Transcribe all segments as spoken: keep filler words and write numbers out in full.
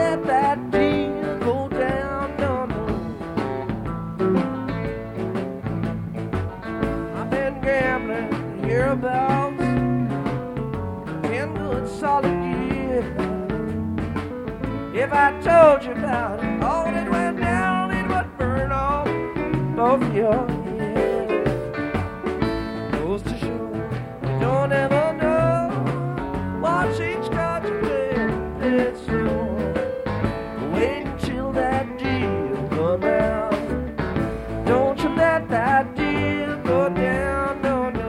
let that deal go down, no, no. I've been gambling hereabouts ten good solid years. If I told you about it, all that went down, it would burn off both your heads. Goes to show you don't ever know. Watch each card you play, play it slow. Wait until that deal come out. Don't you let that deal go down, no, no.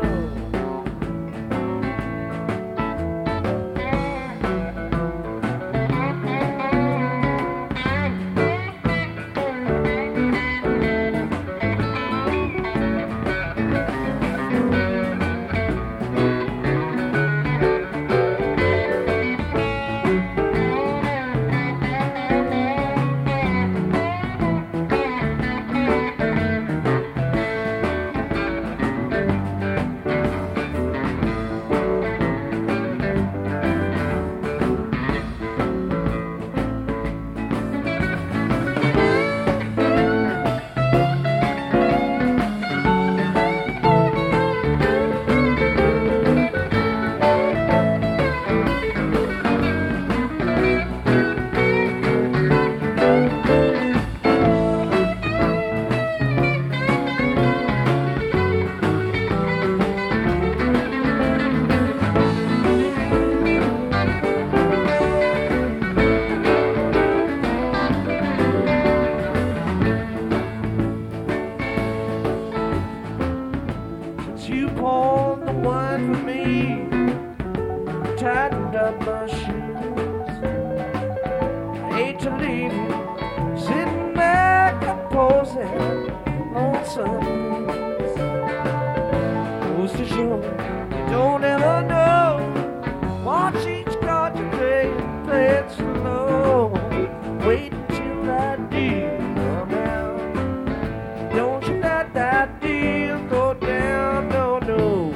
You poured the wine for me, tightened up my shoes. I hate to leave you sitting there composing lonesome blues. Goes to show you don't ever know. Watch each card you play and play it slow. Wait until that deal comes out. Don't you let that deal go down, no, no.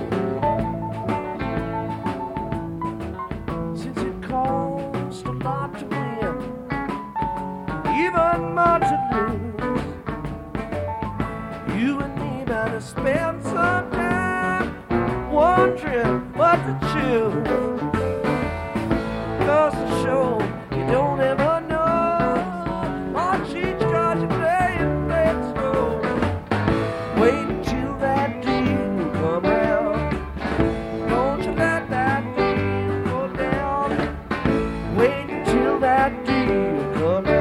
Since it costs a lot to win, even more to lose, you and me better spend some time wondering what to choose. Goes to show you don't ever know. Watch each card you play and play it slow. Wait until that deal come round. Don't you let that deal go down. Wait until that deal come round.